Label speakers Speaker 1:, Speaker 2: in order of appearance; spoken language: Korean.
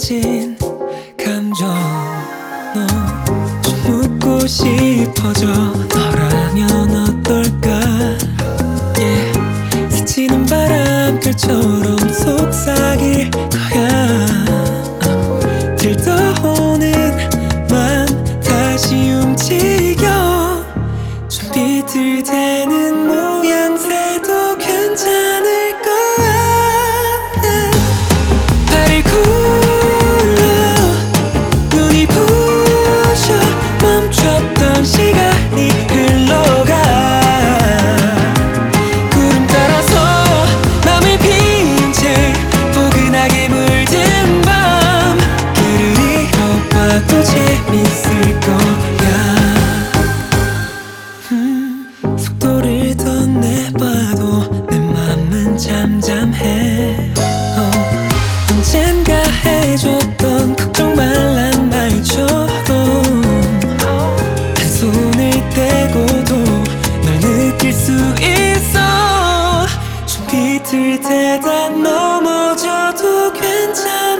Speaker 1: 가진 감정 좀 묻고 싶어져. 너라면 어떨까? 스치는 바람결처럼 속삭일 거야. 들떠오는 맘 다시 움직여. 좀 비틀대는 모양새도 괜찮을 거야. 발을 굴러 눈이 부셔 멈췄던 시간이 흘러가. 구름 따라서 맘을 빈 채 포근하게 물든 밤. 길을 잃어봐도 재밌을 거야. 속도를 더 내봐도 내 맘은 잠잠해. 언젠가 해줬던 걱정 말란 말처럼 한 손을 떼고도 널 느낄 수 있어. 좀 비틀대다 넘어져도 괜찮아.